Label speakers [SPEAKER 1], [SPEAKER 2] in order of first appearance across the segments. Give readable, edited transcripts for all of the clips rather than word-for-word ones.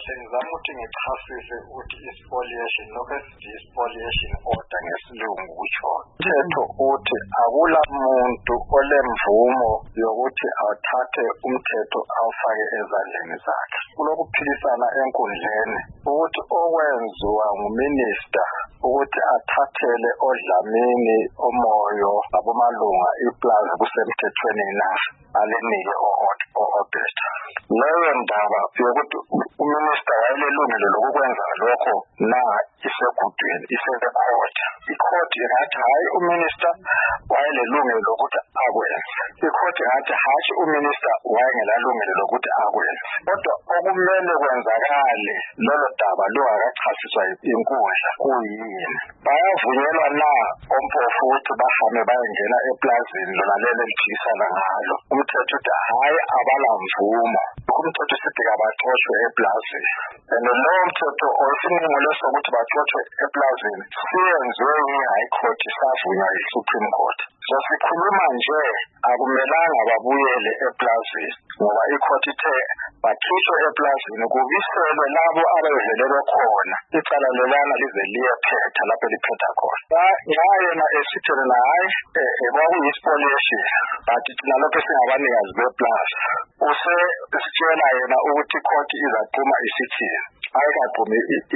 [SPEAKER 1] ngizama ukuthi ngichasise ukuthi i-spoliation lokho esithi i-spoliation order ngesilungu kutsho umthetho uthi akula muntu olemvumo yokuthi awuthathe umthetho awufake ezandleni zakhe. Kulokuphilisana enkundleni ukuthi okwenziwa nguminister ukuthi athathele oDlamini Omoyo abomalunga iplaza kusemthethweni na alinike o-Obesta. Leyo ndaba yokuthi uminister wayelelungelo lokukwenza lokho na isegudweni isekhotha. Ikhoti ingathi hayi uminister wayelelungelo lokuthi akwenze. Ikhoti ingathi hayi uminister wayengelalungelo lokuthi akwenze. Kodwa okumele kwenzakale lelo daba lungakachasiswa inkundla kuyini? Bayavunyelwa na oMpofu ukuthi bahambe bayengena eplazini lona lelo liphikisana ngalo? Umthetho uthi hayi abala mvumo. Umthetho usithi kabaxoshwe eplazini. And lowo mthetho osinqumo lesokuthi baxoshwe eplazini siyenziwe yi-High Court savunywa yi-Supreme Court. So sikhuluma nje akumelanga babuyele eplazini ngoba ikhoti ithe bakhishwe eplazini kubiselwe labo abavelelwe khona icala lelana lize liyephetha lapho liphetha khona. Yena esithele hayi kwakuyi-spoliation but thina lokho singabanikazi beplaza usitshela yena ukuthi ikhoti izaqhuma isithini ayikaqhumi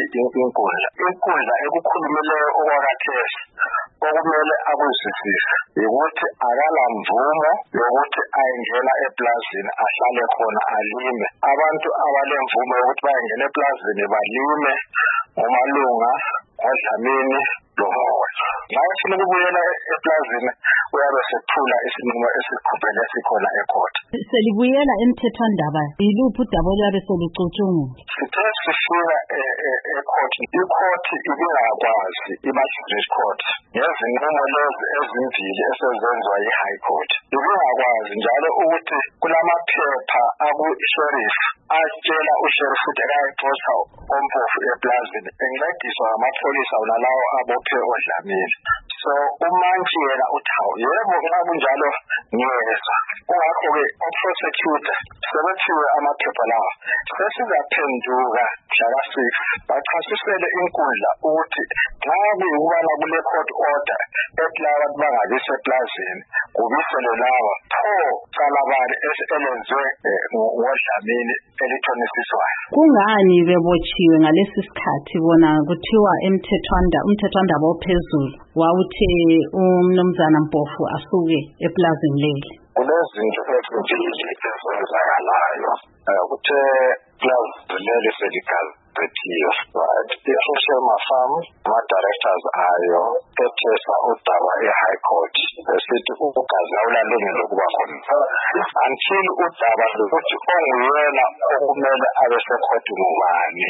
[SPEAKER 1] inkundla ekukhulumileyo okwakathesi okumele akuzwisise ukuthi akala mvumo yokuthi ayengena eplazini ahlale khona alime. Abantu abalemvumo yokuthi bayengena eplazini balime ngomalunga oDlamini Omoyo. Naye ufuna ukubuyela eplazini uyabe sethula isinqumo esikhuphelwe sikhona ekhoti.
[SPEAKER 2] Selibuyela emthethwandaba yiluphi udaba oluyabe solucutshungulwa?
[SPEAKER 1] Sithe sifika ekhoti, ikhoti ibingakwazi i-Magistrate Court ngezinqumo lezi ezimbili esezenziwa yi-High Court. Ibingakwazi njalo ukuthi kulamaphepha aku-sheriff atshela usheriff ukuthi akayixosha oMpofu eplazini encediswa amapholisa nalawo abophe oDlamini. So umantshi yena uthawu yebo nxa kunjalo ngiyeza. Kungakho-ke o-prosecutor sebethiwe amaphepha lawa sesizaphenduka mhla ka-6 bachasisele inkundla ukuthi nxa kuyikubana kule court order ekulaba bangabi seplazini kubiselwe lawa pho calabani elenziwe ngoDlamini elithonisiswayo.
[SPEAKER 2] Kungani bebotshiwe ngalesi sikhathi bona kuthiwa umthethwandaba ophezulu wawuthe umnumzana Mpofu asuke eplazini leli?
[SPEAKER 1] Kunezinto ezimbili ezenzakalayo ukuthi plaza leli seligazetiwe right. I-Social Farm ama-directors ayo ethesa udaba e-High Court esithi ugazi awulalungelo lokuba khona until udaba lokuthi onguyena okumele abe sekhoti ngubani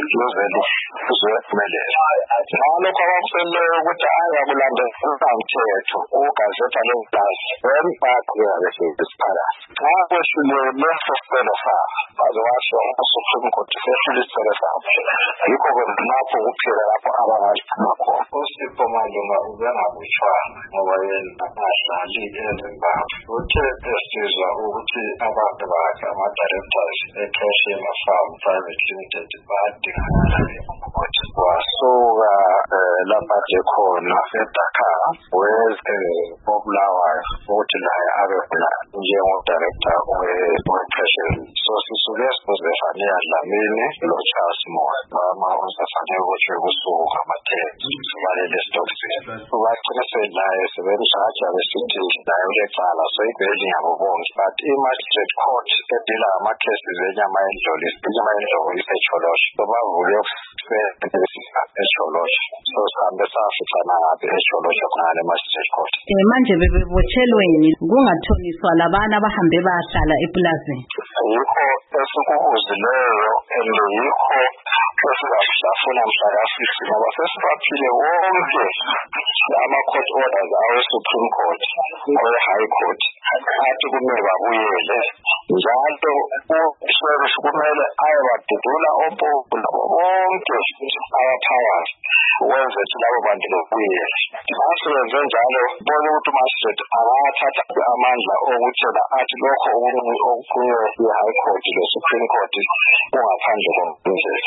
[SPEAKER 1] uzophumelela. Ngalokho abakuseleyo ukuthi ayakulandela umthetho ugazeta leplaza then bayaqhubeka besesiphakathi. Xa kwehlulwe leso sicelo sabo baze basho uSupreme Court sehlule isicelo sabo yikho-ke lapho kuphela lapho abangaziphuma khona. uSipho Malunga ubengabutshwanga ngoba yena angahlali eZimbabwe. Uthe esizwa ukuthi abantu bakhe ama-directors e-Social Farm Private Limited badingakala ekhoti wasuka lapha nje khona eDakar weze Bulawayo ukuthi naye abe khona njengo-director we-Treasury. So sisuke sibuzefane yaDlamini lo Charles Moore usafane ukuthi kusuka ama-10 sibalele esitokisini ubagcina senaye sebemshaja besithi naye ulecala so ibheli yabo bonke but i-Magistrate Court edila ama-cases enyama yendlovu iseTsholosho so bavule eTsholosho so sihambe safihlana ngapi eTsholosho kunale Magistrate Court.
[SPEAKER 2] Manje bebotshelweni kungathoniswa labana abahambe bahlala eplazini?
[SPEAKER 1] Yikho esikubuzileyo and yikho sizafuna mhla ka-6 ngoba sesibaphile wonke ama-court orders awe-Supreme Court awe-High Court athi kumele babuyele njalo usheriff kumele ayebadudula opola bonke aba-powers wenze ukuthi labo bantu babuyele. Asebenze njalo bona ukuthi uMastrict angathatha amandla okuthi athi lokho okunye i-High Court le-Supreme Court kungaphandle komthetho.